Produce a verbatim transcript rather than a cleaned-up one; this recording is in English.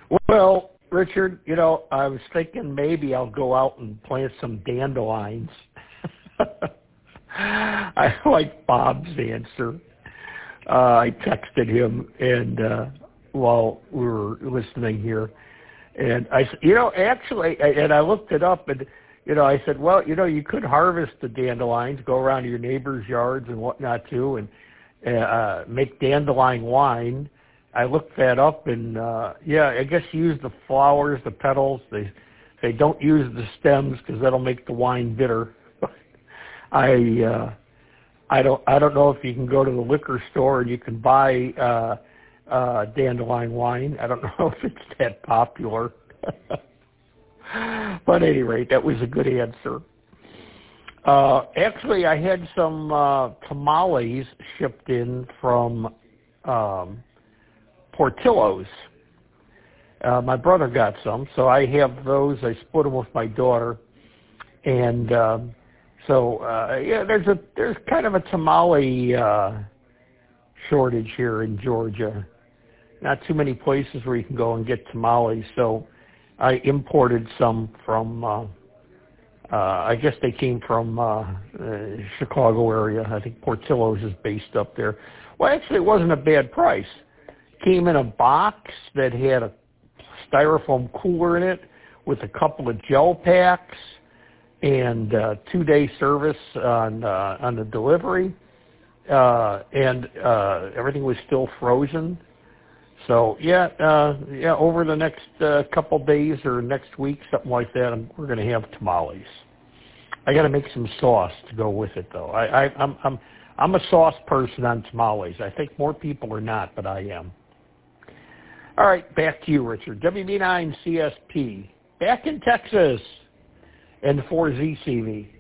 Well, Richard, you know, I was thinking maybe I'll go out and plant some dandelions. I like Bob's answer. Uh, I texted him and uh, while we were listening here, and I said, you know, actually, and I looked it up, and you know, I said, well, you know, you could harvest the dandelions, go around to your neighbors' yards and whatnot too, and uh, make dandelion wine. I looked that up, and uh, yeah, I guess you use the flowers, the petals. They they don't use the stems because that'll make the wine bitter. I uh, I don't I don't know if you can go to the liquor store and you can buy uh, uh, dandelion wine. I don't know if it's that popular. But at any rate, that was a good answer. Uh, actually, I had some uh, tamales shipped in from um, Portillo's. Uh, my brother got some, so I have those. I split them with my daughter, and um, so uh, yeah, there's a there's kind of a tamale uh, shortage here in Georgia. Not too many places where you can go and get tamales, so I imported some from. Uh, uh, I guess they came from uh, uh, Chicago area. I think Portillo's is based up there. Well, actually, it wasn't a bad price. Came in a box that had a styrofoam cooler in it with a couple of gel packs and uh, two-day service on uh, on the delivery, uh, and uh, everything was still frozen. So yeah, uh, yeah. Over the next uh, couple days or next week, something like that, I'm, we're going to have tamales. I got to make some sauce to go with it, though. I, I, I'm I'm I'm a sauce person on tamales. I think more people are not, but I am. All right, back to you, Richard. W B nine C S P, back in Texas, and four Z C V.